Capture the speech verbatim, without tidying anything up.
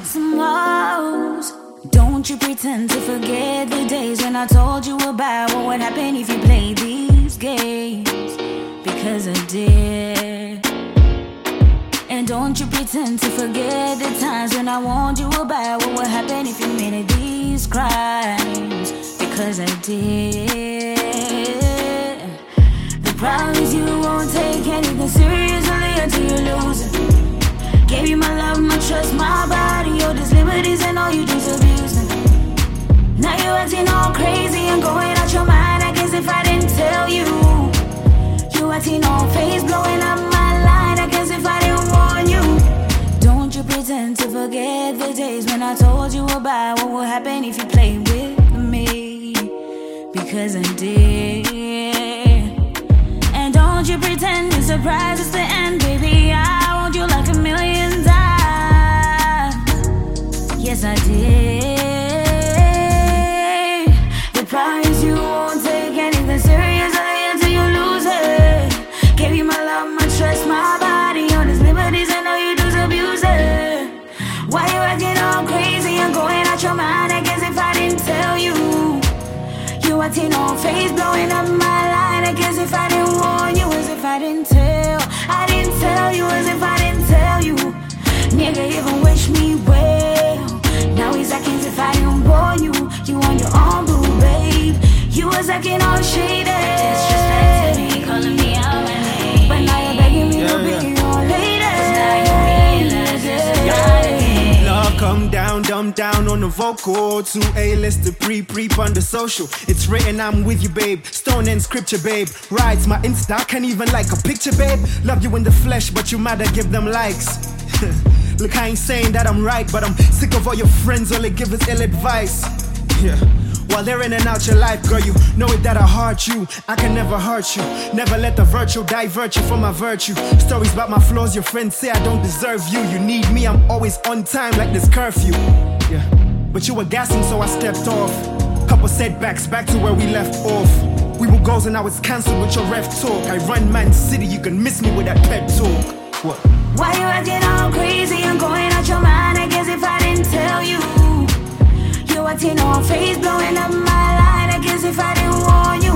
some woes. Don't you pretend to forget the days when I told you about what would happen if you played these games, because I did. And don't you pretend to forget the times when I warned you about what would happen if you committed these crimes, because I did. The problem is you won't take anything seriously until you lose it. Gave you my love, my trust, my body, all these liberties, and all you do is abuse me. Now you're acting all crazy and going out your mind, I guess if I didn't tell you. You acting all face, blowing up my line, I guess if I didn't warn you. Don't you pretend to forget the days when I told you about what would happen if you played with me, because I did. And don't you pretend you're surprised it's the end, baby. I want you like a million times. Yes, I did. The problem is you won't take anything seriously until you lose it. Gave you my love, my trust, my body, all these liberties, and all you do is abuse it. Why you acting all crazy and going out your mind, I guess if I didn't tell you. You acting all face, blowing up my line, I guess if I didn't warn you, as if I didn't tell. I didn't tell you, as if I didn't tell you. Nigga even wish me well. Now he's acting as if I didn't warn you. You on your own, boo, babe. You was acting all shady, disrespecting me, calling me out my name. But now you're begging me yeah, to be yeah. your lady. Cause now you realize it's got it. Love come down, dumb down on the vocal. To A-list, pre-preep on the social. It's written, I'm with you, babe. Stone and scripture, babe. Rides my Insta, can't even like a picture, babe. Love you in the flesh, but you matter, give them likes. Look, I ain't saying that I'm right, but I'm sick of all your friends, all they give is ill advice. Yeah. While they're in and out your life, girl, you know it that I hurt you. I can never hurt you. Never let the virtue divert you from my virtue. Stories about my flaws, your friends say I don't deserve you. You need me, I'm always on time like this curfew. Yeah. But you were gassing, so I stepped off. Couple setbacks, back to where we left off. We were goals and now it's cancelled with your ref talk. I run Man City, you can miss me with that pep talk. What? Why you acting all crazy and going out your mind, I guess if I didn't tell you. You acting all face, blowing up my line, I guess if I didn't warn you.